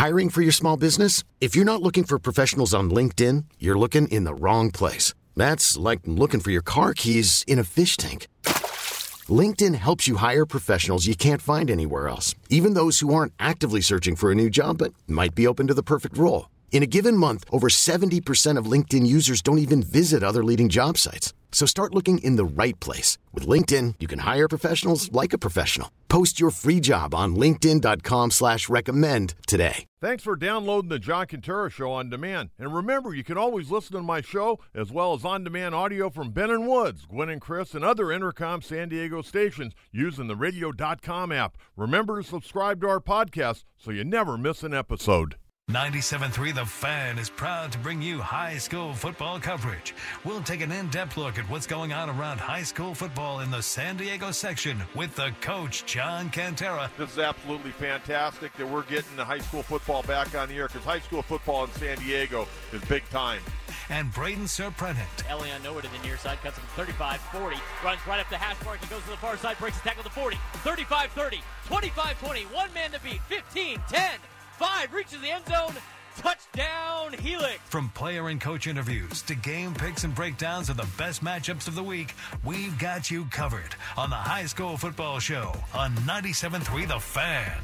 Hiring for your small business? If you're not looking for professionals on LinkedIn, you're looking in the wrong place. That's like looking for your car keys in a fish tank. LinkedIn helps you hire professionals you can't find anywhere else, even those who aren't actively searching for a new job but might be open to the perfect role. In a given month, over 70% of LinkedIn users don't even visit other leading job sites. So start looking in the right place. With LinkedIn, you can hire professionals like a professional. Post your free job on linkedin.com/recommend today. Thanks for downloading the John Quintero Show on demand. And remember, you can always listen to my show as well as on-demand audio from Ben & Woods, Gwen and Chris, and other Intercom San Diego stations using the radio.com app. Remember to subscribe to our podcast so you never miss an episode. 97.3 The Fan is proud to bring you high school football coverage. We'll take an in-depth look at what's going on around high school football in the San Diego section with the coach, John Quintero. This is absolutely fantastic that we're getting the high school football back on the air because high school football in San Diego is big time. And Braden Serprenant. Elion nowhere to the near side, cuts him 35-40, runs right up the hash mark and goes to the far side, breaks the tackle to 40, 35-30, 25-20, one man to beat, 15-10. 5, reaches the end zone, touchdown, Helix. From player and coach interviews to game picks and breakdowns of the best matchups of the week, we've got you covered on the High School Football Show on 97.3 The Fan.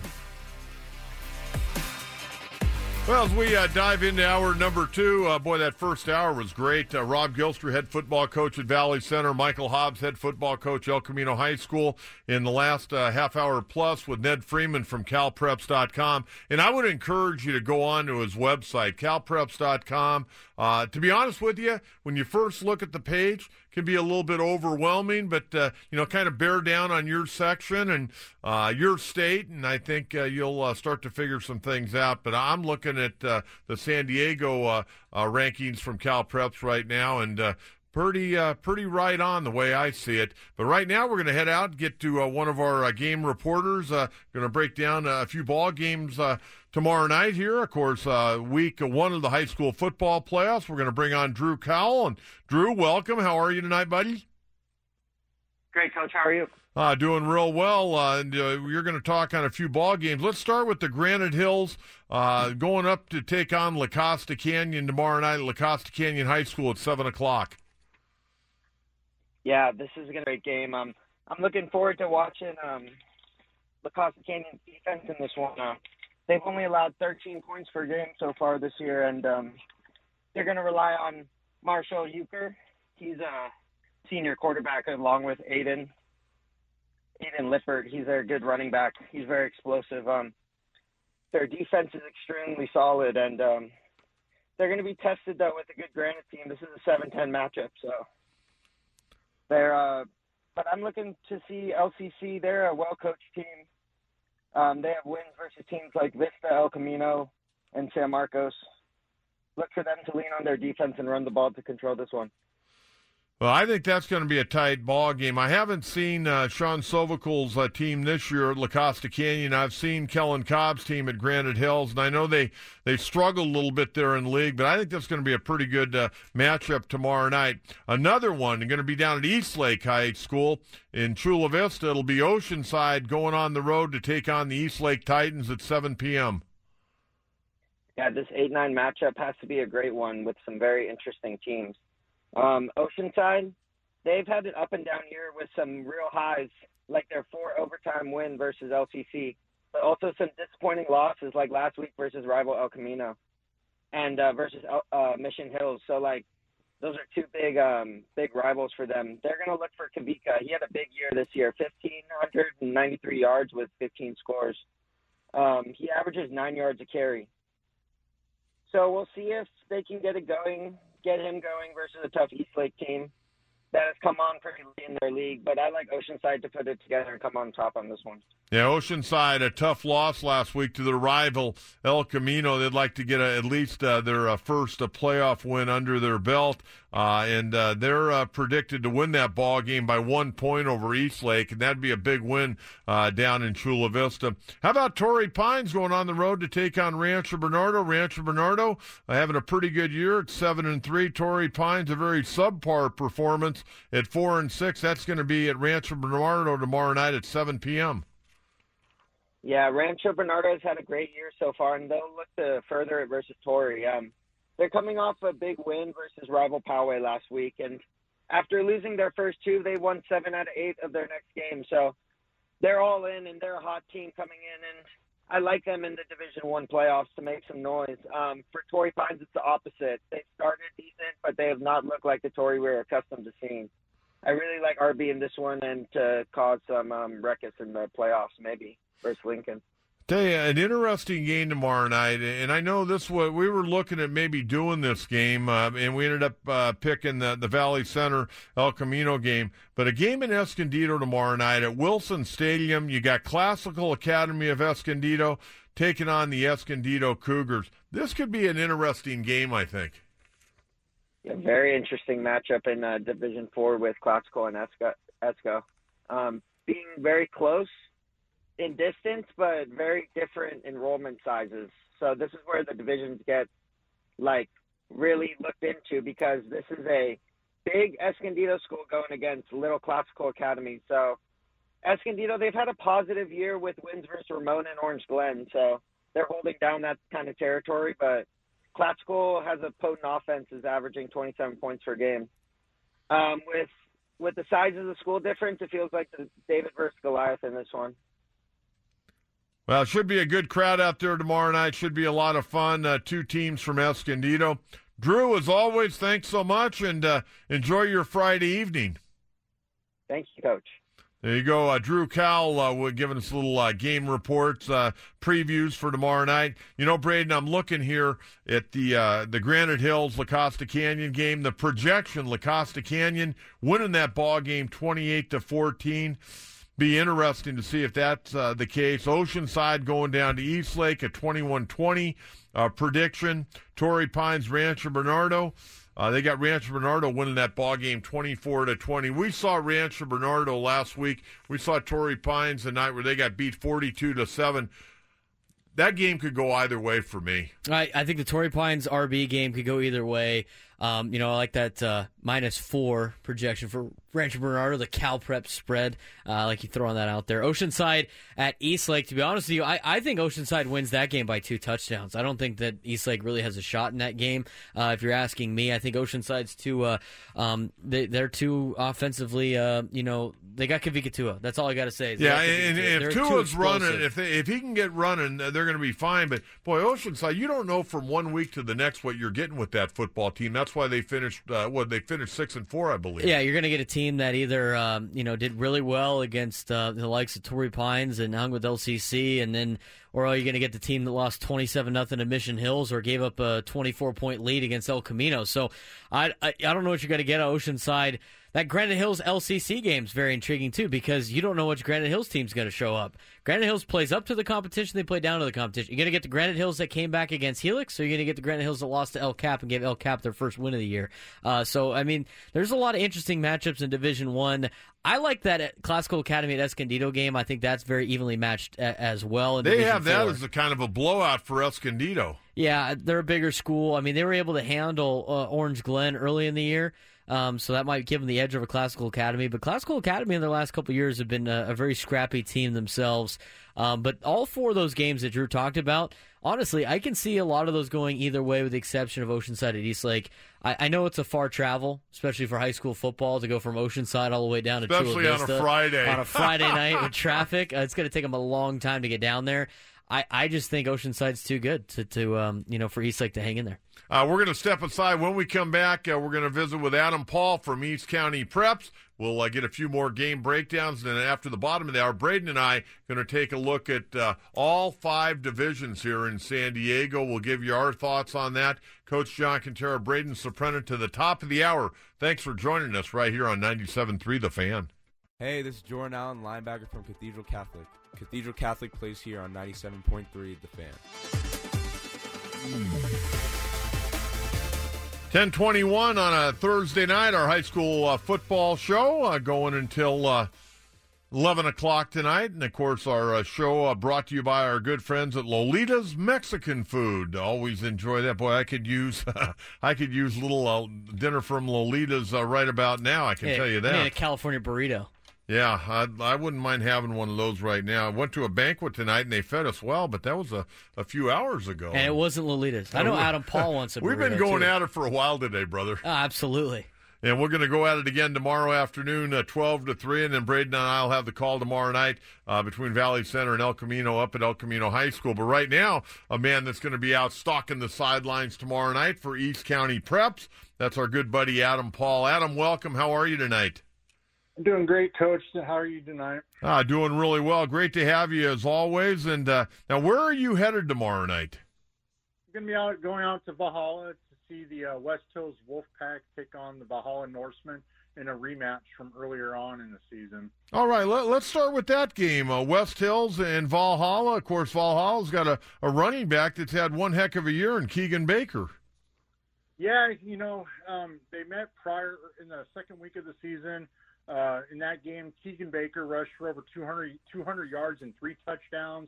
Well, as we dive into hour number 2, boy, that first hour was great. Rob Gilster, head football coach at Valley Center. Michael Hobbs, head football coach, El Camino High School. In the last half hour plus with Ned Freeman from CalPreps.com. And I would encourage you to go on to his website, CalPreps.com. To be honest with you, when you first look at the page, it can be a little bit overwhelming, but, kind of bear down on your section and your state, and I think you'll start to figure some things out. But I'm looking at the San Diego rankings from CalPreps right now, and pretty right on the way I see it. But right now we're going to head out and get to one of our game reporters. Going to break down a few ball games tomorrow night here. Of course, week 1 of the high school football playoffs. We're going to bring on Drew Cowell. And Drew, welcome. How are you tonight, buddy? Great, Coach. How are you? Doing real well. And you're going to talk on a few ball games. Let's start with the Granite Hills going up to take on La Costa Canyon tomorrow night at La Costa Canyon High School at 7 o'clock. Yeah, this is a great game. I'm looking forward to watching La Costa Canyon's defense in this one. They've only allowed 13 points per game so far this year, and they're going to rely on Marshall Euchre. He's a senior quarterback along with Aiden Lippert. He's a good running back. He's very explosive. Their defense is extremely solid, and they're going to be tested, though, with a good Granite team. This is a 7-10 matchup, so but I'm looking to see LCC. They're a well-coached team. They have wins versus teams like Vista, El Camino, and San Marcos. Look for them to lean on their defense and run the ball to control this one. Well, I think that's going to be a tight ball game. I haven't seen Sean Sovakul's team this year at La Costa Canyon. I've seen Kellen Cobb's team at Granite Hills, and I know they struggled a little bit there in the league, but I think that's going to be a pretty good matchup tomorrow night. Another one, going to be down at Eastlake High School in Chula Vista. It'll be Oceanside going on the road to take on the Eastlake Titans at 7 p.m. Yeah, this 8-9 matchup has to be a great one with some very interesting teams. Oceanside, they've had an up and down year with some real highs, like their 4 overtime win versus LCC, but also some disappointing losses like last week versus rival El Camino and versus Mission Hills. So, those are 2 big rivals for them. They're going to look for Kavika. He had a big year this year, 1,593 yards with 15 scores. He averages 9 yards a carry. So we'll see if they can get him going versus a tough Eastlake team that has come on pretty late in their league. But I like Oceanside to put it together and come on top on this one. Yeah, Oceanside, a tough loss last week to their rival El Camino. They'd like to get at least their first playoff win under their belt. And they're predicted to win that ball game by 1 point over Eastlake, and that'd be a big win down in Chula Vista. How about Torrey Pines going on the road to take on Rancho Bernardo? Rancho Bernardo having a pretty good year at 7-3. Torrey Pines a very subpar performance at 4-6. That's going to be at Rancho Bernardo tomorrow night at 7 p.m. Yeah, Rancho Bernardo has had a great year so far, and they'll look to further it versus Torrey. They're coming off a big win versus rival Poway last week, and after losing their first two, they won 7 out of 8 of their next game. So they're all in, and they're a hot team coming in, and I like them in the Division I playoffs to make some noise. For Torrey Pines, it's the opposite. They started decent, but they have not looked like the Torrey we're accustomed to seeing. I really like RB in this one and to cause some ruckus in the playoffs maybe versus Lincoln. Tell you, an interesting game tomorrow night, and I know this was, we were looking at maybe doing this game, and we ended up picking the Valley Center El Camino game, but a game in Escondido tomorrow night at Wilson Stadium. You got Classical Academy of Escondido taking on the Escondido Cougars. This could be an interesting game, I think. Yeah, very interesting matchup in Division IV with Classical and Esco. Being very close in distance, but very different enrollment sizes. So this is where the divisions get really looked into, because this is a big Escondido school going against Little Classical Academy. So Escondido, they've had a positive year with wins versus Ramona and Orange Glen. So they're holding down that kind of territory, but Classical has a potent offense, is averaging 27 points per game. With the size of the school difference, it feels like the David versus Goliath in this one. Well, it should be a good crowd out there tomorrow night. Should be a lot of fun. Two teams from Escondido. Drew, as always, thanks so much, and enjoy your Friday evening. Thank you, Coach. There you go. Drew Cowell giving us little game reports, previews for tomorrow night. You know, Braden, I'm looking here at the Granite Hills La Costa Canyon game. The projection, La Costa Canyon winning that ball game 28-14. Be interesting to see if that's the case. Oceanside going down to Eastlake at 21-20 prediction. Torrey Pines, Rancho Bernardo. They got Rancho Bernardo winning that ball game 24-20. We saw Rancho Bernardo last week. We saw Torrey Pines the night where they got beat 42-7. That game could go either way for me. I think the Torrey Pines RB game could go either way. I like that -4 projection for Rancho Bernardo, the Cal Prep spread. Like you throwing that out there. Oceanside at Eastlake, to be honest with you, I think Oceanside wins that game by 2 touchdowns. I don't think that Eastlake really has a shot in that game. If you're asking me, I think Oceanside's too, they're too offensively, they got Kavika Tua. That's all I got to say. Yeah, and if Tua's running, if he can get running, they're going to be fine. But, boy, Oceanside, you don't know from one week to the next what you're getting with that football team. That's why they finished, they finished 6-4, I believe. Yeah, you're going to get a team that either, did really well against the likes of Torrey Pines and hung with LCC, or are you going to get the team that lost 27-0 to Mission Hills or gave up a 24-point lead against El Camino? So I don't know what you're going to get at Oceanside. That Granite Hills LCC game is very intriguing, too, because you don't know which Granite Hills team's going to show up. Granite Hills plays up to the competition. They play down to the competition. You're going to get the Granite Hills that came back against Helix, or you're going to get the Granite Hills that lost to El Cap and gave El Cap their first win of the year. There's a lot of interesting matchups in Division I. I like that Classical Academy at Escondido game. I think that's very evenly matched as well. In they Division have that IV. as a kind of a blowout for Escondido. Yeah, they're a bigger school. I mean, they were able to handle Orange Glen early in the year. So that might give them the edge over Classical Academy. But Classical Academy in their last couple of years have been a very scrappy team themselves. But all 4 of those games that Drew talked about, honestly, I can see a lot of those going either way with the exception of Oceanside at Eastlake. I know it's a far travel, especially for high school football, to go from Oceanside all the way down to Chula Vista. Especially on a Friday. On a Friday night with traffic. It's going to take them a long time to get down there. I just think Oceanside's too good to for Eastlake to hang in there. We're going to step aside. When we come back, we're going to visit with Adam Paul from East County Preps. We'll get a few more game breakdowns, and then after the bottom of the hour, Braden and I are going to take a look at all 5 divisions here in San Diego. We'll give you our thoughts on that. Coach John Quintero, Braden Soprano to the top of the hour. Thanks for joining us right here on 97.3 The Fan. Hey, this is Jordan Allen, linebacker from Cathedral Catholic. Cathedral Catholic plays here on 97.3 The Fan. 10:21 on a Thursday night, our high school football show going until 11 o'clock tonight. And, of course, our show brought to you by our good friends at Lolita's Mexican Food. Always enjoy that. Boy, I could use little dinner from Lolita's right about now, I can tell you that. I need a California burrito. Yeah, I wouldn't mind having one of those right now. I went to a banquet tonight, and they fed us well, but that was a few hours ago. And it wasn't Lolita's. I know Adam Paul wants a burrito, We've been going too. at it for a while today, brother. Oh, absolutely. And we're going to go at it again tomorrow afternoon, 12 to 3, and then Braden and I will have the call tomorrow night between Valley Center and El Camino up at El Camino High School. But right now, a man that's going to be out stalking the sidelines tomorrow night for East County Preps, that's our good buddy Adam Paul. Adam, welcome. How are you tonight? I'm doing great, Coach. How are you tonight? Doing really well. Great to have you as always. And now, where are you headed tomorrow night? I'm going to be going out to Valhalla to see the West Hills Wolfpack take on the Valhalla Norsemen in a rematch from earlier on in the season. All right, let's start with that game. West Hills and Valhalla. Of course, Valhalla's got a running back that's had one heck of a year in Keegan Baker. Yeah, they met prior in the second week of the season. In that game, Keegan Baker rushed for over 200 yards and 3 touchdowns.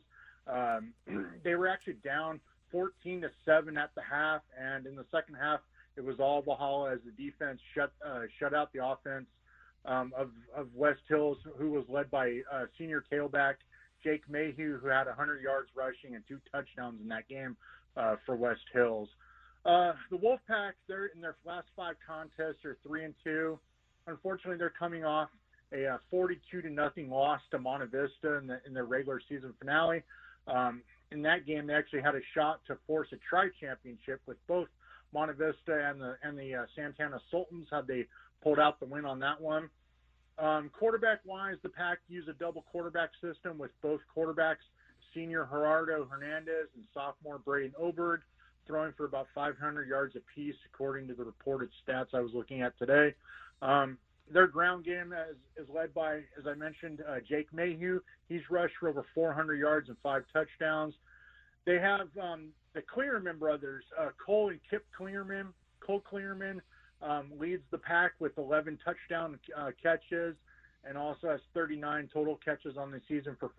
They were actually down 14-7 at the half, and in the second half, it was all Valhalla as the defense shut out the offense of West Hills, who was led by senior tailback Jake Mayhew, who had 100 yards rushing and 2 touchdowns in that game for West Hills. The Wolfpack, they're in their last 5 contests are 3-2. Unfortunately, they're coming off a 42-0 loss to Monte Vista in their regular season finale. In that game, they actually had a shot to force a tri-championship with both Monte Vista and the Santana Sultans had they pulled out the win on that one. Quarterback-wise, the Pack used a double quarterback system with both quarterbacks, senior Gerardo Hernandez and sophomore Braden Oberg, throwing for about 500 yards apiece, according to the reported stats I was looking at today. Their ground game is led by, as I mentioned, Jake Mayhew. He's rushed for over 400 yards and 5 touchdowns. They have the Clearman brothers, Cole and Kip Clearman. Cole Clearman leads the Pack with 11 touchdown catches and also has 39 total catches on the season for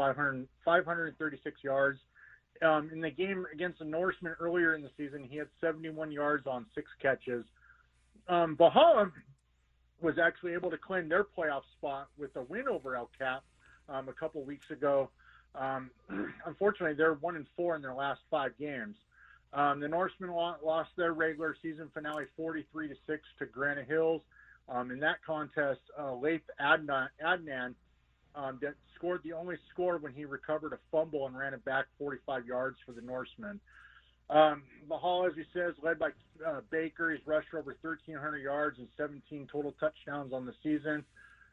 536 yards. In the game against the Norsemen earlier in the season, he had 71 yards on 6 catches. Valhalla was actually able to claim their playoff spot with a win over El Cap a couple weeks ago. Unfortunately, they're 1-4 in their last 5 games. The Norsemen lost their regular season finale 43-6 to Granite Hills. In that contest, Leif Adnan that scored the only score when he recovered a fumble and ran it back 45 yards for the Norsemen. Valhalla, as he says, led by Baker. He's rushed for over 1,300 yards and 17 total touchdowns on the season.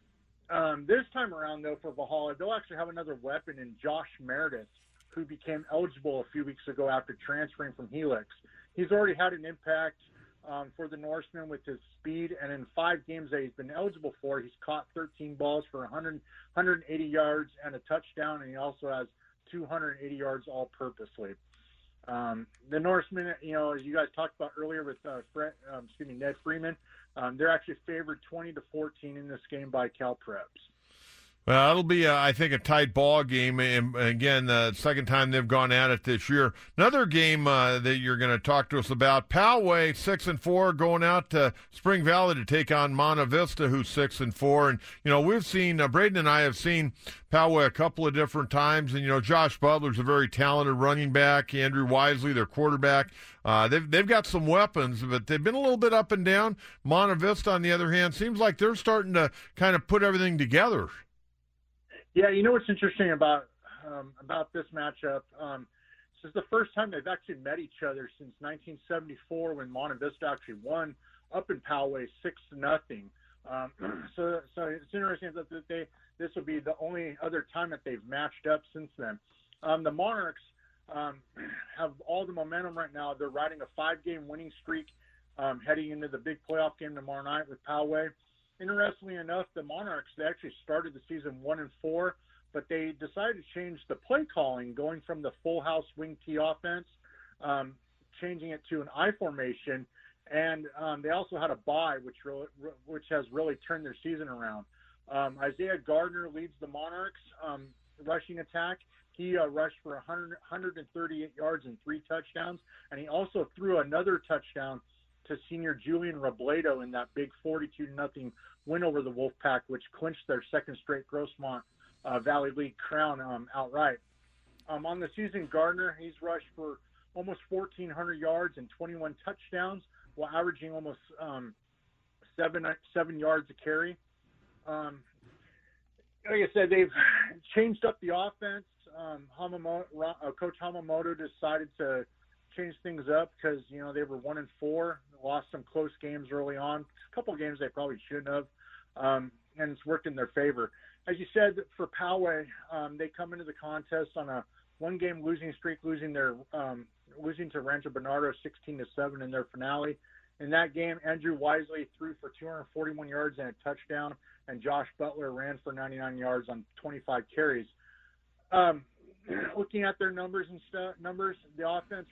This time around, though, for Valhalla, they'll actually have another weapon in Josh Meredith, who became eligible a few weeks ago after transferring from Helix. He's already had an impact for the Norsemen with his speed, and in 5 games that he's been eligible for, he's caught 13 balls for 180 yards and a touchdown, and he also has 280 yards all-purposely. The Norsemen, as you guys talked about earlier with Ned Freeman, they're actually favored 20-14 in this game by Cal Preps. Well, it'll be, I think, a tight ball game. And again, the second time they've gone at it this year. Another game that you're going to talk to us about, Poway, 6-4, going out to Spring Valley to take on Monte Vista, who's 6-4. And, we've seen, Braden and I have seen Poway a couple of different times. And, Josh Butler's a very talented running back. Andrew Wisely, their quarterback. They've got some weapons, but they've been a little bit up and down. Monte Vista, on the other hand, seems like they're starting to kind of put everything together. Yeah, what's interesting about this matchup? This is the first time they've actually met each other since 1974 when Monte Vista actually won up in Poway 6-0. So it's interesting that this will be the only other time that they've matched up since then. The Monarchs have all the momentum right now. They're riding a 5-game winning streak heading into the big playoff game tomorrow night with Poway. Interestingly enough, the Monarchs, they actually started the season 1-4, but they decided to change the play calling, going from the full house wing T offense, changing it to an I formation, and they also had a bye, which has really turned their season around. Isaiah Gardner leads the Monarchs rushing attack. He rushed for 138 yards and 3 touchdowns, and he also threw another touchdown to senior Julian Robledo in that big 42-0 win over the Wolfpack, which clinched their second straight Grossmont Valley League crown outright. On the season, Gardner, he's rushed for almost 1,400 yards and 21 touchdowns while averaging almost 7 yards a carry. Like I said, they've changed up the offense. Coach Hamamoto decided to change things up because, they were 1-4, lost some close games early on, a couple of games they probably shouldn't have, and it's worked in their favor. As you said, for Poway, they come into the contest on a one-game losing streak, losing to Rancho Bernardo 16-7 in their finale. In that game, Andrew Wisely threw for 241 yards and a touchdown, and Josh Butler ran for 99 yards on 25 carries. Looking at their numbers, the offense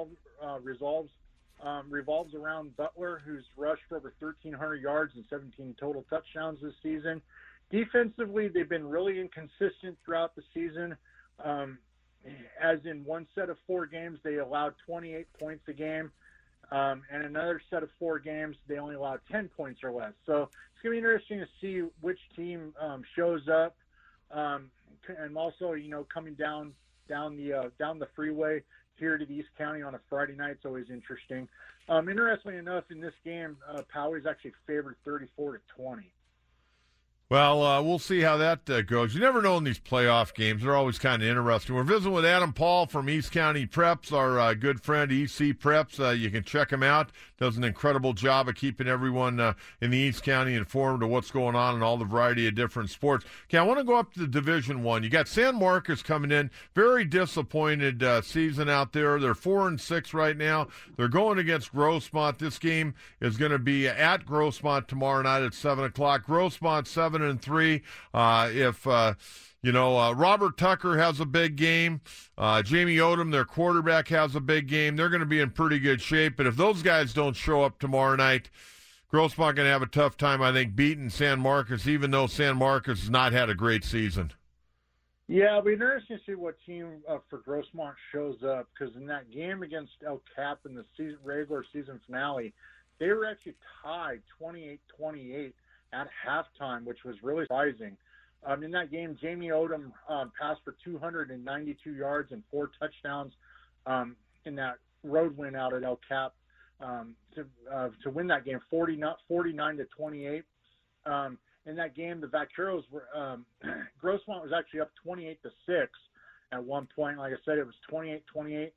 revolves around Butler, who's rushed for over 1,300 yards and 17 total touchdowns this season. Defensively, they've been really inconsistent throughout the season. As in one set of 4 games, they allowed 28 points a game. And another set of 4 games, they only allowed 10 points or less. So it's going to be interesting to see which team shows up. And also, coming down the freeway here to the East County on a Friday night is always interesting. Interestingly enough, in this game, Poway's actually favored 34-20. Well, we'll see how that goes. You never know in these playoff games. They're always kind of interesting. We're visiting with Adam Paul from East County Preps, our good friend, EC Preps. You can check him out. Does an incredible job of keeping everyone in the East County informed of what's going on in all the variety of different sports. Okay, I want to go up to Division I. You got San Marcos coming in. Very disappointed season out there. They're 4-6 right now. They're going against Grossmont. This game is going to be at Grossmont tomorrow night at 7 o'clock. Grossmont 7-3. If Robert Tucker has a big game, Jamie Odom, their quarterback, has a big game, they're going to be in pretty good shape. But if those guys don't show up tomorrow night, Grossmont going to have a tough time, I think, beating San Marcos, even though San Marcos has not had a great season. Yeah, it'll be interesting to see what team for Grossmont shows up, because in that game against El Cap in the regular season finale, they were actually tied 28-28 at halftime, which was really surprising. In that game, Jamie Odom passed for 292 yards and 4 touchdowns in that road win out at El Cap to win that game 49-28. In that game, the Vaqueros were Grossmont was actually up 28-6 at one point. Like I said, it was 28-28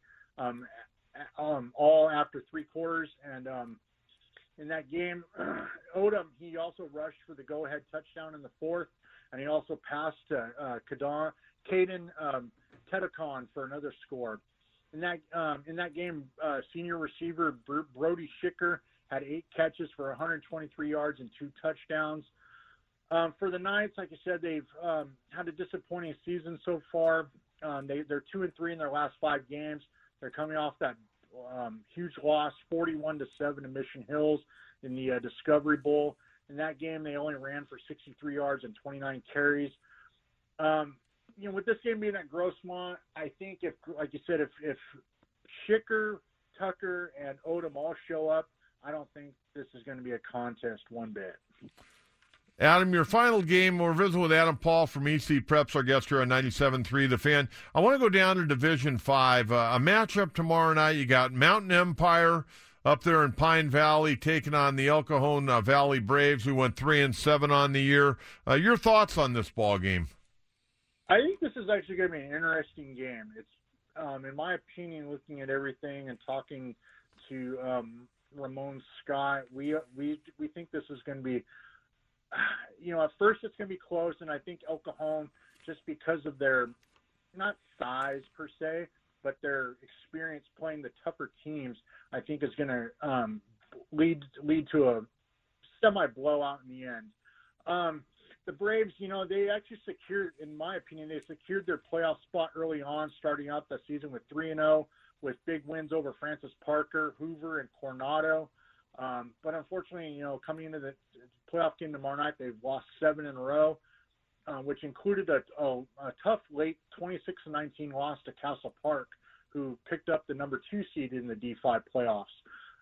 all after 3 quarters. And in that game, Odom, he also rushed for the go-ahead touchdown in the 4th, and he also passed to Caden Tedicon for another score. In that game, senior receiver Brody Schicker had 8 catches for 123 yards and 2 touchdowns. For the Knights, like I said, they've had a disappointing season so far. They're 2-3 in their last 5 games. They're coming off that huge loss, 41-7 to Mission Hills in the Discovery Bowl. In that game, they only ran for 63 yards and 29 carries. With this game being at Grossmont, I think if Schicker, Tucker, and Odom all show up, I don't think this is going to be a contest one bit. Adam, your final game, we're visiting with Adam Paul from EC Preps, our guest here on 97.3 The Fan. I want to go down to Division 5. A matchup tomorrow night. You got Mountain Empire up there in Pine Valley taking on the El Cajon Valley Braves. We went 3-7 on the year. Your thoughts on this ball game? I think this is actually going to be an interesting game. It's, in my opinion, looking at everything and talking to Ramon Scott, we think this is going to be, at first it's going to be close, and I think El Cajon, just because of their, not size per se, but their experience playing the tougher teams, I think is going to lead to a semi-blowout in the end. The Braves, they actually secured, in my opinion, they secured their playoff spot early on, starting out the season with 3-0, with big wins over Francis Parker, Hoover, and Coronado. But unfortunately, coming into the playoff game tomorrow night, they've lost 7 in a row, which included a tough late 26-19 loss to Castle Park, who picked up the number 2 seed in the D5 playoffs.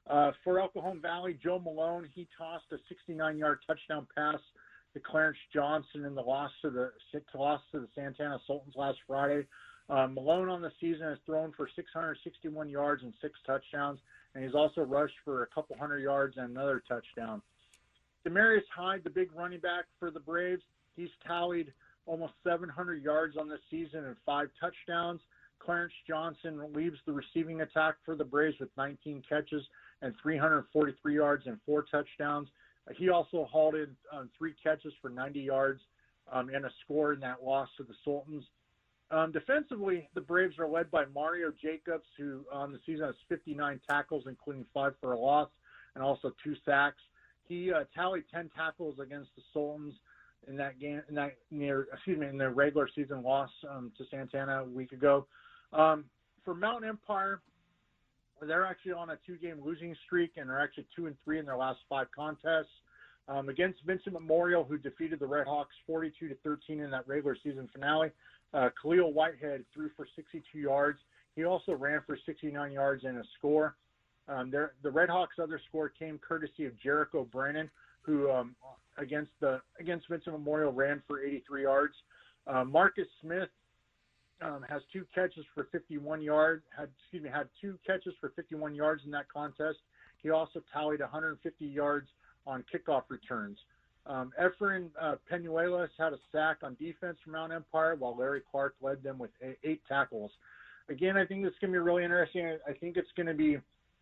For El Cajon Valley, Joe Malone, he tossed a 69-yard touchdown pass to Clarence Johnson in the loss to the Santana Sultans last Friday. Malone on the season has thrown for 661 yards and 6 touchdowns, and he's also rushed for a couple hundred yards and another touchdown. Demarius Hyde, the big running back for the Braves, he's tallied almost 700 yards on this season and 5 touchdowns. Clarence Johnson leads the receiving attack for the Braves with 19 catches and 343 yards and 4 touchdowns. He also hauled in 3 catches for 90 yards and a score in that loss to the Sultans. Defensively, the Braves are led by Mario Jacobs, who on the season has 59 tackles, including 5 for a loss and also 2 sacks. He tallied 10 tackles against the Sultans in that game, in their regular season loss to Santana a week ago. For Mountain Empire, they're actually on a 2-game losing streak, and they're actually 2-3 in their last 5 contests. Against Vincent Memorial, who defeated the Redhawks 42-13 in that regular season finale, Khalil Whitehead threw for 62 yards. He also ran for 69 yards and a score. The Redhawks' other score came courtesy of Jericho Brennan, who against Vincent Memorial ran for 83 yards. Marcus Smith has 2 catches for 51 yards. Had 2 catches for 51 yards in that contest. He also tallied 150 yards on kickoff returns. Efrain Penuelas had a sack on defense for Mount Empire, while Larry Clark led them with 8 tackles. Again, I think this is going to be really interesting. I think it's going to be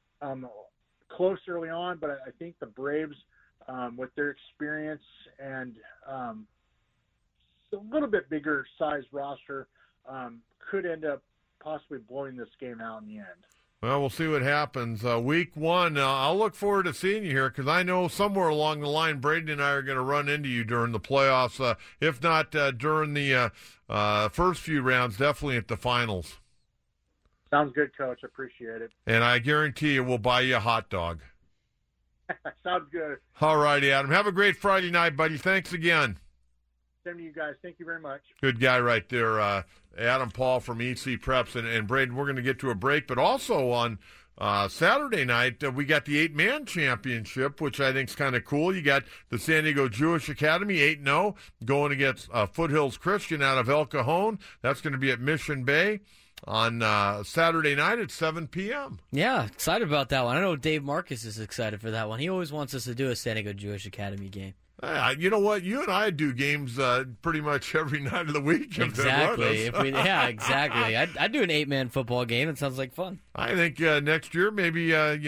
close early on, but I think the Braves, with their experience and a little bit bigger size roster, could end up possibly blowing this game out in the end. Well, we'll see what happens. Week 1, I'll look forward to seeing you here because I know somewhere along the line Braden and I are going to run into you during the playoffs. If not during the first few rounds, definitely at the finals. Sounds good, Coach. I appreciate it. And I guarantee you we'll buy you a hot dog. Sounds good. All righty, Adam. Have a great Friday night, buddy. Thanks again. Same to you guys. Thank you very much. Good guy right there, Adam Paul from EC Preps. And Braden, we're going to get to a break. But also on Saturday night, we got the 8-man championship, which I think is kind of cool. You got the San Diego Jewish Academy, 8-0, going against Foothills Christian out of El Cajon. That's going to be at Mission Bay on Saturday night at 7 p.m. Yeah, excited about that one. I know Dave Marcus is excited for that one. He always wants us to do a San Diego Jewish Academy game. You know what? You and I do games pretty much every night of the week. Exactly. Exactly. I'd do an 8-man football game. It sounds like fun. I think next year, maybe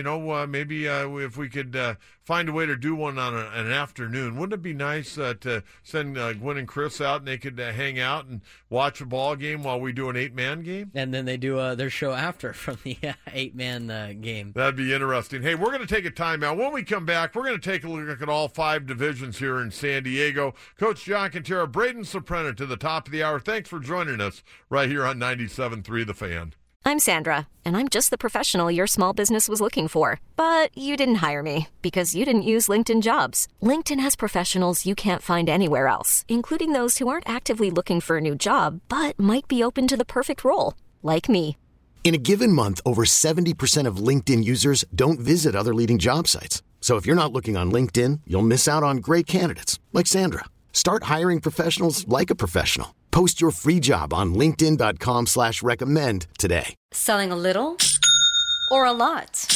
if we could find a way to do one on an afternoon. Wouldn't it be nice to send Gwen and Chris out and they could hang out and watch a ball game while we do an 8-man game? And then they do their show after from the 8-man game. That'd be interesting. Hey, we're going to take a timeout. When we come back, we're going to take a look at all 5 divisions here in San Diego. Coach John Quintero, Braden Soprano to the top of the hour. Thanks for joining us right here on 97.3 The Fan. I'm Sandra, and I'm just the professional your small business was looking for. But you didn't hire me because you didn't use LinkedIn Jobs. LinkedIn has professionals you can't find anywhere else, including those who aren't actively looking for a new job, but might be open to the perfect role, like me. In a given month, over 70% of LinkedIn users don't visit other leading job sites. So if you're not looking on LinkedIn, you'll miss out on great candidates like Sandra. Start hiring professionals like a professional. Post your free job on linkedin.com/recommend today. Selling a little or a lot?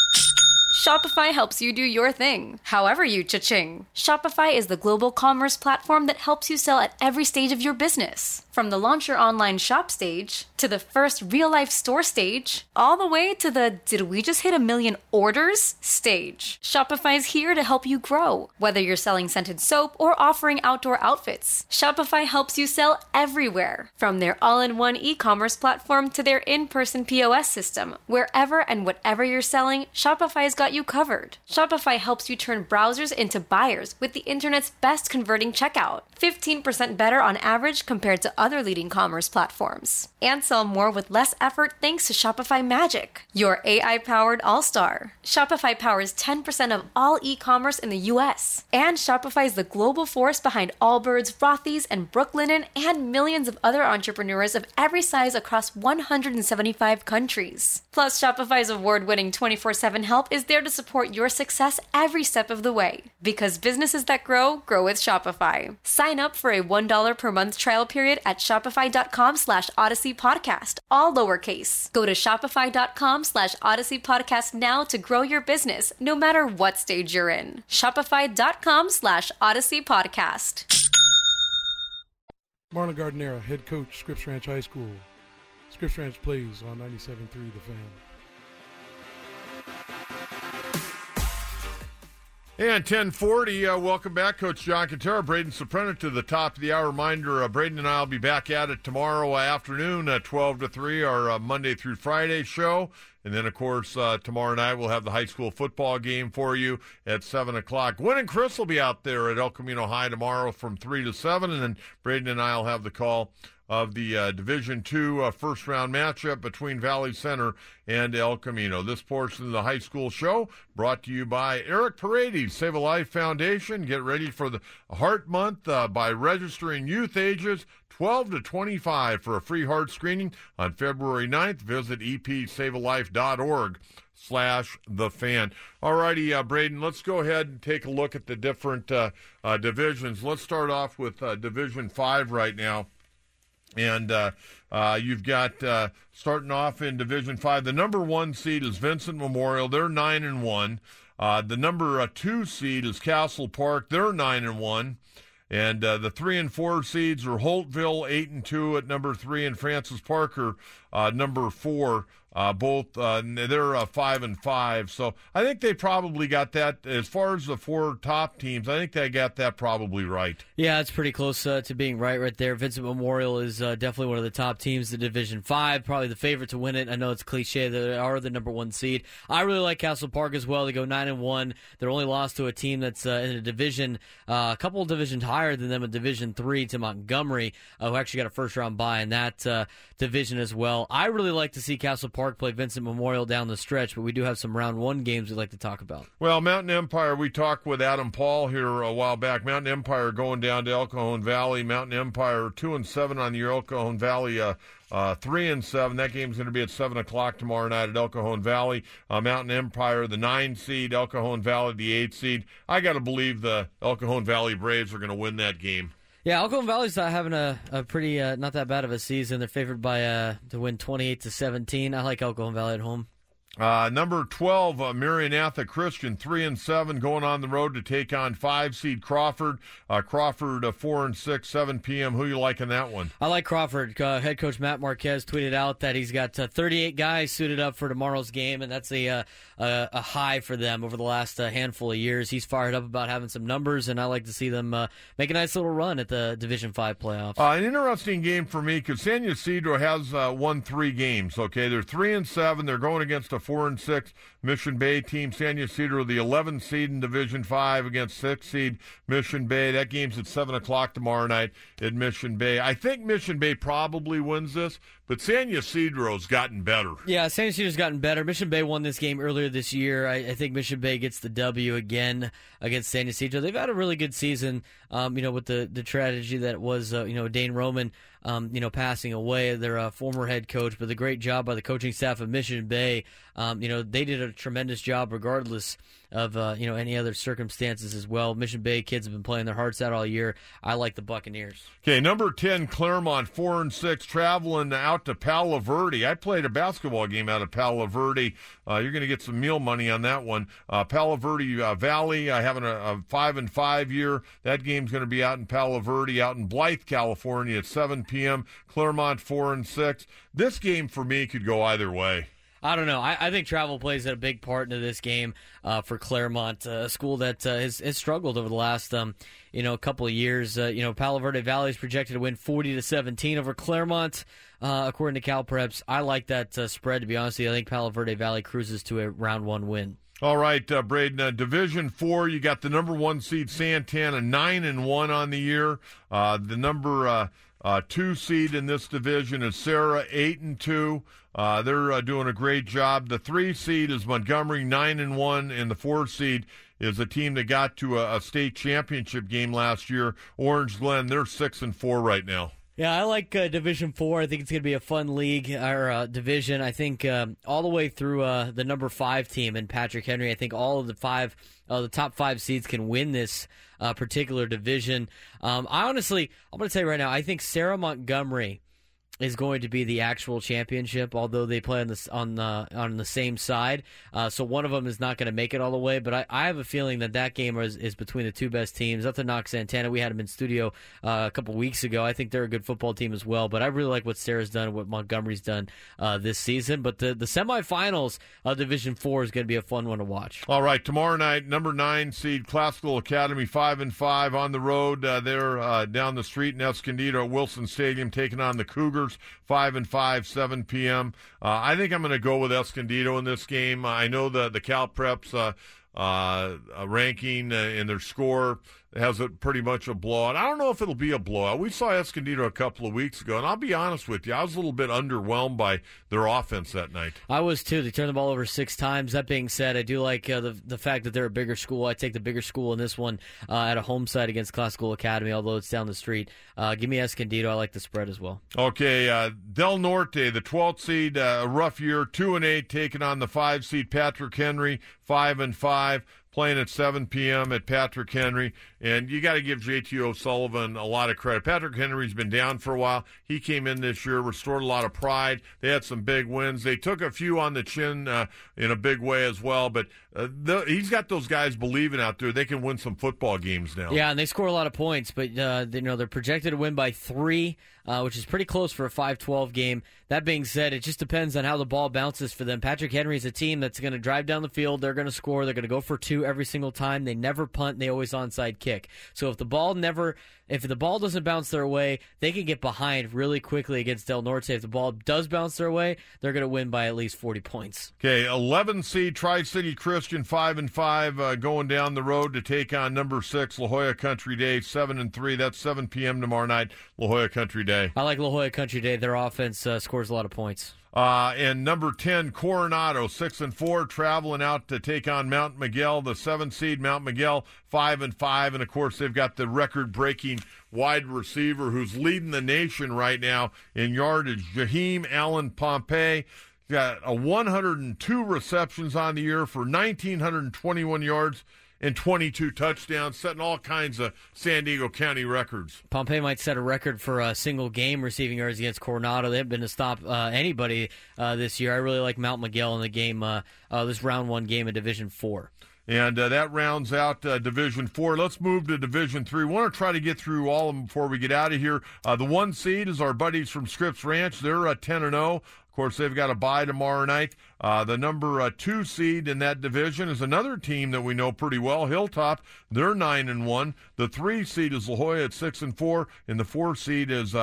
Shopify helps you do your thing, however you cha-ching. Shopify is the global commerce platform that helps you sell at every stage of your business. From the launch your online shop stage, to the first real-life store stage, all the way to the did we just hit 1 million orders stage. Shopify's here to help you grow. Whether you're selling scented soap or offering outdoor outfits, Shopify helps you sell everywhere. From their all-in-one e-commerce platform to their in-person POS system. Wherever and whatever you're selling, Shopify's got you covered. Shopify helps you turn browsers into buyers with the internet's best converting checkout. 15% better on average compared to other leading commerce platforms. And sell more with less effort thanks to Shopify Magic, your AI-powered all-star. Shopify powers 10% of all e-commerce in the U.S. And Shopify is the global force behind Allbirds, Rothy's, and Brooklinen, and millions of other entrepreneurs of every size across 175 countries. Plus, Shopify's award-winning 24/7 help is there to support your success every step of the way. Because businesses that grow, grow with Shopify. Sign up for a $1 per month trial period at shopify.com/Odyssey Podcast, all lowercase. Go to shopify.com/Odyssey Podcast now to grow your business, no matter what stage you're in. Shopify.com/Odyssey Podcast. Marlon Gardnera, head coach, Scripps Ranch High School. Scripps Ranch plays on 97.3 The Fan. And 10:40, welcome back, Coach John Quintero, Braden Soprano to the top of the hour. Reminder, Braden and I will be back at it tomorrow afternoon, 12 to 3, our Monday through Friday show. And then, of course, tomorrow night we'll have the high school football game for you at 7 o'clock. Gwen and Chris will be out there at El Camino High tomorrow from 3 to 7. And then Braden and I will have the call of the Division II first-round matchup between Valley Center and El Camino. This portion of the high school show brought to you by Eric Paredes, Save a Life Foundation. Get ready for the Heart Month by registering youth ages 12 to 25 for a free heart screening on February 9th. Visit epsavealife.org/thefan. All righty, Braden, let's go ahead and take a look at the different divisions. Let's start off with Division 5 right now. And you've got, starting off in Division 5, the number 1 seed is Vincent Memorial. They're 9-1. The number 2 seed is Castle Park. They're 9-1. And the 3 and 4 seeds are Holtville, 8-2 at number 3, and Francis Parker, number 4. Both they're 5-5. So I think they probably got that as far as the 4 top teams. I think they got that probably right. Yeah, it's pretty close to being right there. Vincent Memorial is definitely one of the top teams in Division 5, probably the favorite to win it. I know it's cliche that they are the number 1 seed. I really like Castle Park as well. They go 9-1. They're only lost to a team that's in a division, a couple of divisions higher than them in Division 3 to Montgomery, who actually got a first-round bye in that division as well. I really like to see Castle Park play Vincent Memorial down the stretch, but we do have some round 1 games we'd like to talk about. Well, Mountain Empire, we talked with Adam Paul here a while back. Mountain Empire going down to El Cajon Valley. Mountain Empire 2-7 on the year. El Cajon Valley 3-7. That game's going to be at 7 o'clock tomorrow night at El Cajon Valley. Mountain Empire, the 9 seed. El Cajon Valley, the 8 seed. I got to believe the El Cajon Valley Braves are going to win that game. Yeah, El Cajon Valley's having a pretty not that bad of a season. They're favored by to win 28-17. I like El Cajon Valley at home. Number 12, Maranatha Christian, 3-7, going on the road to take on 5 seed Crawford. Crawford 4-6, 7 p.m. Who you like in that one? I like Crawford. Head coach Matt Marquez tweeted out that he's got 38 guys suited up for tomorrow's game, and that's a high for them over the last handful of years. He's fired up about having some numbers, and I like to see them make a nice little run at the Division 5 playoffs. An interesting game for me because San Ysidro has won 3 games. Okay, they're 3-7. They're going against a 4-6 Mission Bay team. San Ysidro, the 11th seed in Division 5 against 6th seed Mission Bay. That game's at 7 o'clock tomorrow night at Mission Bay. I think Mission Bay probably wins this, but San Ysidro's gotten better. Yeah, San Ysidro's gotten better. Mission Bay won this game earlier this year. I think Mission Bay gets the W again against San Ysidro. They've had a really good season, with the tragedy that was, Dane Roman, passing away, their former head coach, but the great job by the coaching staff of Mission Bay. They did a tremendous job regardless of, any other circumstances as well. Mission Bay kids have been playing their hearts out all year. I like the Buccaneers. Okay, number 10, Claremont, 4-6, traveling out to Palo Verde. I played a basketball game out of Palo Verde. You're going to get some meal money on that one. Palo Verde Valley, having a 5-5 year. That game's going to be out in Palo Verde, out in Blythe, California at 7 p.m. Claremont 4-6. This game for me could go either way. I don't know. I think travel plays a big part into this game for Claremont, a school that has struggled over the last couple of years. Palo Verde Valley is projected to win 40-17 over Claremont, according to CalPreps. I like that spread, to be honest with you. I think Palo Verde Valley cruises to a round 1 win. All right, Braden, Division 4, you got the number 1 seed Santana, 9-1 on the year. The number 2 seed in this division is Sarah, 8-2. They're doing a great job. The 3 seed is Montgomery, 9-1, and the 4 seed is a team that got to a state championship game last year, Orange Glen. They're 6-4 right now. Yeah, I like Division 4. I think it's going to be a fun league or division. I think all the way through the number 5 team in Patrick Henry. I think all of the top 5 seeds can win this particular division. I'm going to tell you right now, I think Sarah Montgomery is going to be the actual championship, although they play on the same side. So one of them is not going to make it all the way, but I have a feeling that game is between the two best teams. Not to knock Santana. We had them in studio a couple weeks ago. I think they're a good football team as well, but I really like what Sarah's done and what Montgomery's done this season. But the semifinals of Division 4 is going to be a fun one to watch. All right, tomorrow night, number 9 seed Classical Academy, 5-5 on the road. They're down the street in Escondido at Wilson Stadium, taking on the Cougars. 5-5, 7 p.m. I think I'm going to go with Escondido in this game. I know the Cal Preps ranking and their score has pretty much a blowout. I don't know if it'll be a blowout. We saw Escondido a couple of weeks ago, and I'll be honest with you, I was a little bit underwhelmed by their offense that night. I was too. They turned the ball over 6 times. That being said, I do like the fact that they're a bigger school. I take the bigger school in this one at a home side against Classical Academy, although it's down the street. Give me Escondido. I like the spread as well. Okay, Del Norte, the 12th seed, a rough year, 2-8, taking on the 5 seed Patrick Henry, 5-5. Playing at 7 p.m. at Patrick Henry, and you got to give J.T. O'Sullivan a lot of credit. Patrick Henry's been down for a while. He came in this year, restored a lot of pride. They had some big wins. They took a few on the chin in a big way as well, but he's got those guys believing out there they can win some football games now. Yeah, and they score a lot of points, but they're projected to win by 3, which is pretty close for a 5-12 game. That being said, it just depends on how the ball bounces for them. Patrick Henry is a team that's going to drive down the field. They're going to score. They're going to go for 2 every single time. They never punt. They always onside kick. So if the ball doesn't bounce their way, they can get behind really quickly against Del Norte. If the ball does bounce their way, they're going to win by at least 40 points. Okay, 11 seed Tri-City Christian, 5-5, going down the road to take on number 6 La Jolla Country Day, 7-3. That's 7 p.m. tomorrow night, La Jolla Country Day. I like La Jolla Country Day. Their offense scores a lot of points. And number 10, Coronado, 6-4, traveling out to take on Mount Miguel, the 7th seed Mount Miguel, 5-5. And, of course, they've got the record-breaking wide receiver who's leading the nation right now in yardage, Jaheim Allen Pompey. Got 102 receptions on the year for 1,921 yards and 22 touchdowns, setting all kinds of San Diego County records. Pompey might set a record for a single game receiving yards against Coronado. They haven't been to stop anybody this year. I really like Mount Miguel in the game, this round 1 game of Division 4. And that rounds out Division 4. Let's move to Division 3. We want to try to get through all of them before we get out of here. The 1 seed is our buddies from Scripps Ranch. They're 10-0. Of course, they've got a bye tomorrow night. The number 2 seed in that division is another team that we know pretty well, Hilltop. They're 9-1. The 3 seed is La Jolla at 6-4, and the 4 seed is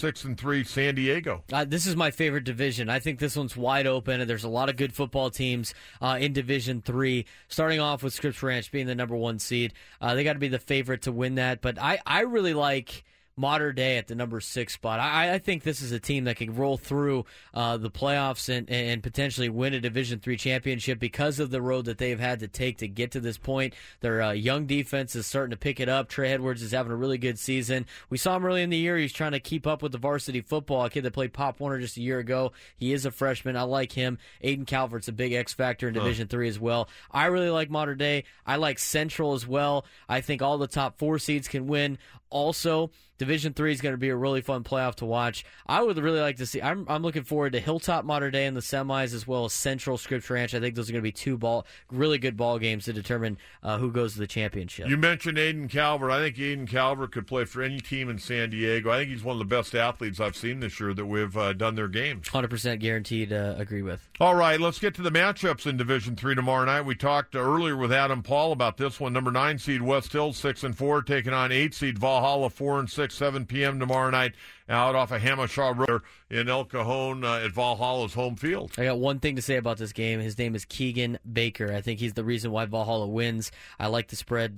6-3 San Diego. This is my favorite division. I think this one's wide open, and there's a lot of good football teams in Division 3. Starting off with Scripps Ranch being the number 1 seed, they got to be the favorite to win that. But I really like Mater Dei at the number 6 spot. I think this is a team that can roll through the playoffs and potentially win a Division 3 championship because of the road that they've had to take to get to this point. Their young defense is starting to pick it up. Trey Edwards is having a really good season. We saw him early in the year. He's trying to keep up with the varsity football. A kid that played Pop Warner just a year ago. He is a freshman. I like him. Aiden Calvert's a big X factor in Division 3 as well. I really like Mater Dei. I like Central as well. I think all the top 4 seeds can win. Also, Division 3 is going to be a really fun playoff to watch. I would really like to see. I'm looking forward to Hilltop Mater Dei in the semis as well as Central Scripps Ranch. I think those are going to be 2 really good ball games to determine who goes to the championship. You mentioned Aiden Calvert. I think Aiden Calvert could play for any team in San Diego. I think he's one of the best athletes I've seen this year that we've done their games. 100% guaranteed. Agree with. All right, let's get to the matchups in Division 3 tomorrow night. We talked earlier with Adam Paul about this one. Number 9 seed West Hills 6-4 taking on 8 seed Valhalla 4-6, 7 p.m. tomorrow night out off of Hamashaw Road in El Cajon at Valhalla's home field. I got one thing to say about this game. His name is Keegan Baker. I think he's the reason why Valhalla wins. I like the spread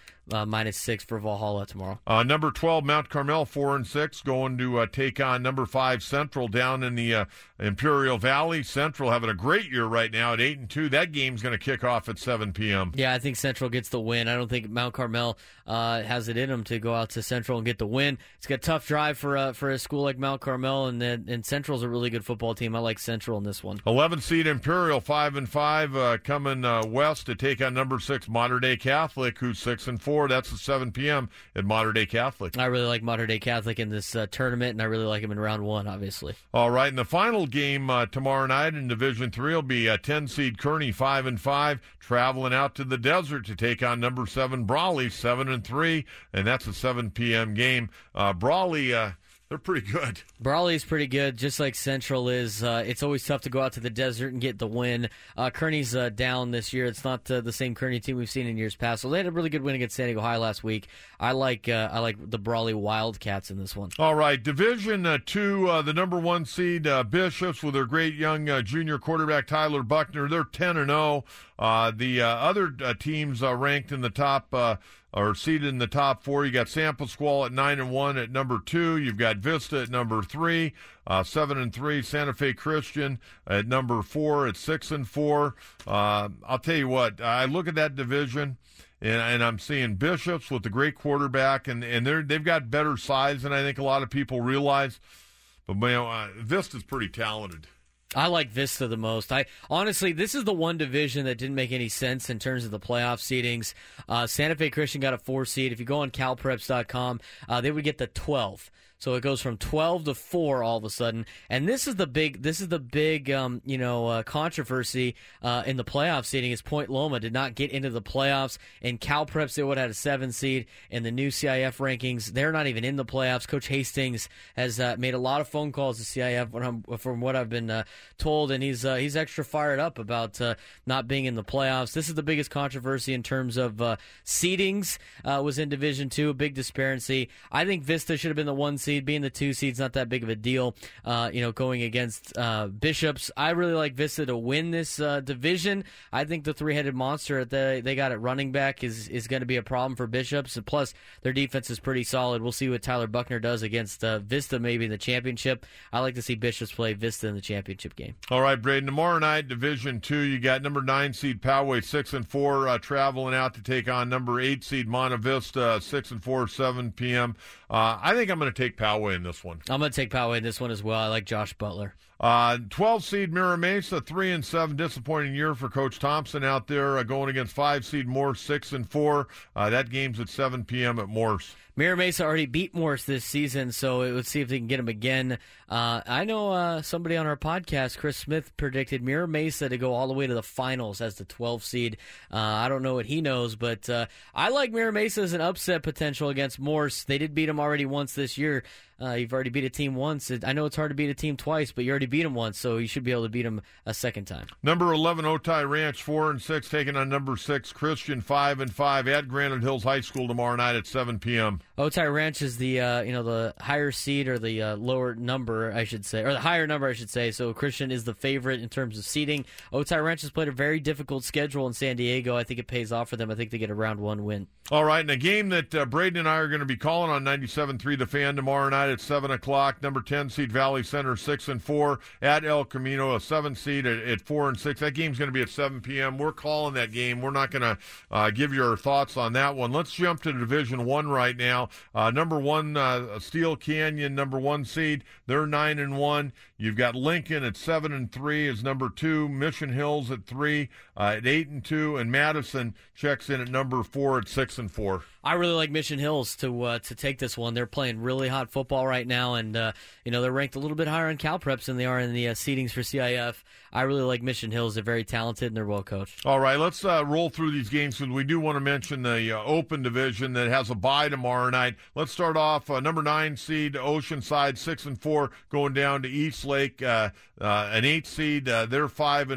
-6 for Valhalla tomorrow. Number 12, Mount Carmel, 4-6, going to take on number 5, Central, down in the Imperial Valley. Central having a great year right now at 8-2. That game's going to kick off at 7 p.m. Yeah, I think Central gets the win. I don't think Mount Carmel has it in them to go out to Central and get the win. It's got a tough drive for a school like Mount Carmel, and Central's a really good football team. I like Central in this one. 11 seed Imperial, 5-5, coming west to take on number 6, Mater Dei Catholic, who's 6-4. That's at 7 p.m. at Mater Dei Catholic. I really like Mater Dei Catholic in this tournament, and I really like him in round 1, obviously. All right, and the final game tomorrow night in Division 3 will be 10 seed Kearney, 5-5, traveling out to the desert to take on number 7 Brawley, 7-3, and that's a 7 p.m. game. Brawley, they're pretty good. Brawley's pretty good, just like Central is. It's always tough to go out to the desert and get the win. Kearney's down this year. It's not the same Kearney team we've seen in years past. So they had a really good win against San Diego High last week. I like the Brawley Wildcats in this one. All right, Division 2, the number 1 seed Bishops with their great young junior quarterback Tyler Buckner. They're 10-0. The other teams ranked in the top are seated in the top 4. You got San Pasquale at 9-1 at number 2. You've got Vista at number 3, 7-3. Santa Fe Christian at number 4 at 6-4. I'll tell you what, I look at that division, and I'm seeing Bishops with a great quarterback, and they've got better size than I think a lot of people realize. But Vista's pretty talented. I like Vista the most. Honestly, this is the one division that didn't make any sense in terms of the playoff seedings. Santa Fe Christian got a 4 seed. If you go on calpreps.com, they would get the 12. So it goes from 12 to 4 all of a sudden, and this is the big controversy in the playoff seeding is Point Loma did not get into the playoffs. In CalPreps, they would have had a 7 seed. In the new CIF rankings, they're not even in the playoffs. Coach Hastings has made a lot of phone calls to CIF from what I've been told, and he's extra fired up about not being in the playoffs. This is the biggest controversy in terms of seedings. Was in Division 2, a big disparity. I think Vista should have been the 1 seed. Being the 2 seed's not that big of a deal, going against Bishops. I really like Vista to win this division. I think the 3-headed monster they got at running back is going to be a problem for Bishops, and plus their defense is pretty solid. We'll see what Tyler Buckner does against Vista maybe in the championship. I like to see Bishops play Vista in the championship game. All right, Braden, tomorrow night, Division 2, you got number 9 seed Poway, 6-4, traveling out to take on number 8 seed Monta Vista, 6-4, 7 p.m. I think I'm going to take Poway in this one. I'm going to take Poway in this one as well. I like Josh Butler. 12 seed Mira Mesa, 3-7. Disappointing year for Coach Thompson out there, going against 5 seed Morse, 6-4. That game's at 7 p.m. at Morse. Mira Mesa already beat Morse this season, so let's see if they can get him again. I know somebody on our podcast, Chris Smith, predicted Mira Mesa to go all the way to the finals as the 12 seed. I don't know what he knows, but I like Mira Mesa as an upset potential against Morse. They did beat him already once this year. You've already beat a team once. I know it's hard to beat a team twice, but you already beat them once, so you should be able to beat them a second time. Number 11, Otay Ranch, 4-6, taking on number 6, Christian, 5-5, at Granite Hills High School tomorrow night at 7 p.m. Otay Ranch is the the higher seed or the lower number, I should say, or the higher number, I should say. So Christian is the favorite in terms of seeding. Otay Ranch has played a very difficult schedule in San Diego. I think it pays off for them. I think they get a round 1 win. All right, and a game that Braden and I are going to be calling on 97.3 The Fan tomorrow night at 7 o'clock. Number 10 seed Valley Center, 6-4, at El Camino, a 7 seed at 4-6. That game's going to be at 7 p.m. We're calling that game. We're not going to give you our thoughts on that one. Let's jump to Division 1 right now. Number 1, Steel Canyon, number 1 seed. They're 9-1. You've got Lincoln at 7-3 as number 2. Mission Hills at 3 at 8-2, and Madison checks in at number 4 at 6-4. I really like Mission Hills to take this one. They're playing really hot football right now, and they're ranked a little bit higher in CalPreps than they are in the seedings for CIF. I really like Mission Hills. They're very talented and they're well coached. All right, let's roll through these games because we do want to mention the Open Division that has a bye tomorrow night. Let's start off number 9 seed Oceanside, 6-4, going down to East Lake, an 8 seed. They're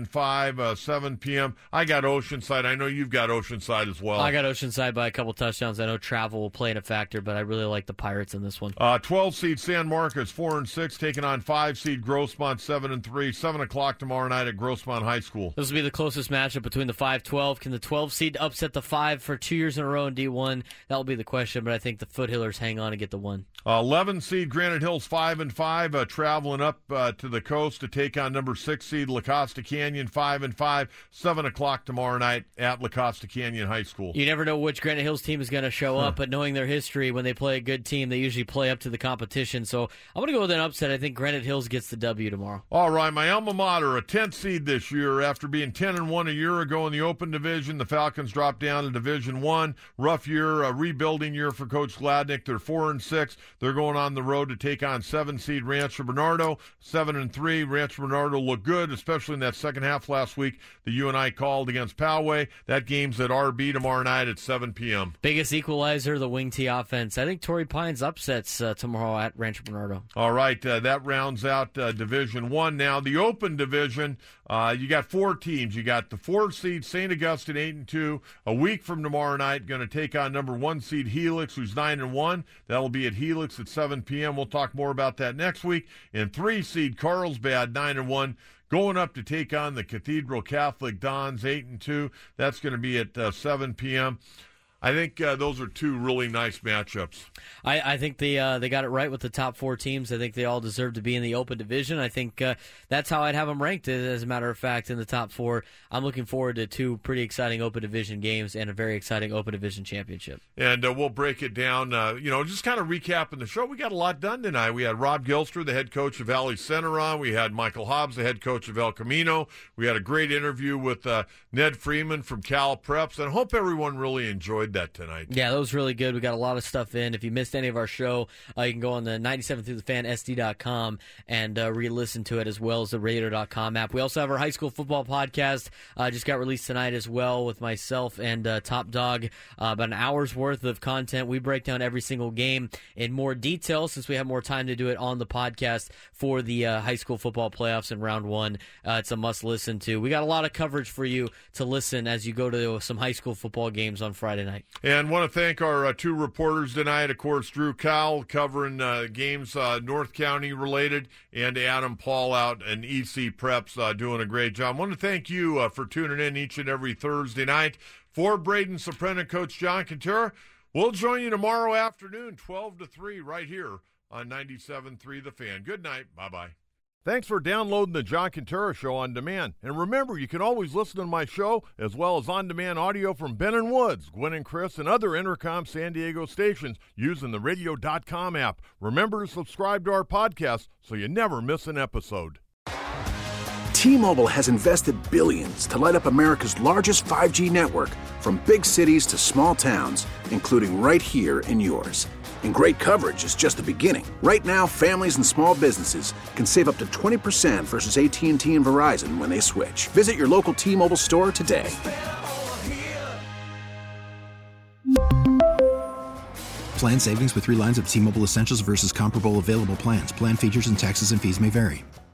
5-5, 7 p.m. I got Oceanside. I know you've got Oceanside as well. I got Oceanside by a couple touchdowns. I know travel will play in a factor, but I really like the Pirates in this one. 12 seed San Marcos, 4-6, taking on 5 seed Grossmont, 7-3. 7 o'clock tomorrow night at Grossmont High School. This will be the closest matchup between the 5-12. Can the 12 seed upset the 5 for 2 years in a row in D1? That will be the question, but I think the Foothillers hang on and get the 1. 11 seed Granite Hills, 5-5, traveling up to the coast to take on number 6 seed La Costa Canyon, 5-5. 7 o'clock tomorrow night at La Costa Canyon High School. You never know which Granite Hills team is going to show up, but knowing their history, when they play a good team, they usually play up to the competition. So I'm going to go with an upset. I think Granite Hills gets the W tomorrow. All right, my alma mater, a 10th seed this year. After being 10-1 a year ago in the Open Division, the Falcons dropped down to Division I. Rough year, a rebuilding year for Coach Gladnick. They're 4-6. They're going on the road to take on 7 seed Rancho Bernardo, 7-3. Rancho Bernardo looked good, especially in that second half last week that you and I called against Poway. That game's at RB tomorrow night at 7 p.m. Biggest equalizer, the wing T offense. I think Torrey Pines upsets tomorrow at Rancho Bernardo. All right, that rounds out Division I. Now, the Open Division, you got 4 teams. You got the 4 seed St. Augustine, 8-2. A week from tomorrow night, going to take on number 1 seed Helix, who's 9-1. That'll be at Helix at 7 p.m. We'll talk more about that next week. And 3 seed Carlsbad, 9-1. Going up to take on the Cathedral Catholic Dons, 8-2. That's going to be at 7 p.m. I think those are 2 really nice matchups. I think they got it right with the top 4 teams. I think they all deserve to be in the Open Division. I think that's how I'd have them ranked, as a matter of fact, in the top 4. I'm looking forward to 2 pretty exciting Open Division games and a very exciting Open Division championship. And we'll break it down, just kind of recapping the show. We got a lot done tonight. We had Rob Gilster, the head coach of Valley Center, on. We had Michael Hobbs, the head coach of El Camino. We had a great interview with Ned Freeman from Cal Preps, and I hope everyone really enjoyed that tonight. Yeah, that was really good. We got a lot of stuff in. If you missed any of our show, you can go on the 97throughthefan.sd.com and re-listen to it, as well as the radio.com app. We also have our high school football podcast, just got released tonight as well, with myself and Top Dog. About an hour's worth of content. We break down every single game in more detail, since we have more time to do it on the podcast for the high school football playoffs in round 1. It's a must listen to. We got a lot of coverage for you to listen as you go to some high school football games on Friday night. And want to thank our 2 reporters tonight. Of course, Drew Cowell covering games North County related, and Adam Paul out and EC Preps doing a great job. I want to thank you for tuning in each and every Thursday night. For Braden Soprano, Coach John Quintero, we'll join you tomorrow afternoon, 12 to 3, right here on 97.3 The Fan. Good night. Bye-bye. Thanks for downloading the John Quintero Show on demand. And remember, you can always listen to my show, as well as on-demand audio from Ben and Woods, Gwen and Chris, and other Intercom San Diego stations using the radio.com app. Remember to subscribe to our podcast so you never miss an episode. T-Mobile has invested billions to light up America's largest 5G network, from big cities to small towns, including right here in yours. And great coverage is just the beginning. Right now, families and small businesses can save up to 20% versus AT&T and Verizon when they switch. Visit your local T-Mobile store today. Plan savings with 3 lines of T-Mobile Essentials versus comparable available plans. Plan features and taxes and fees may vary.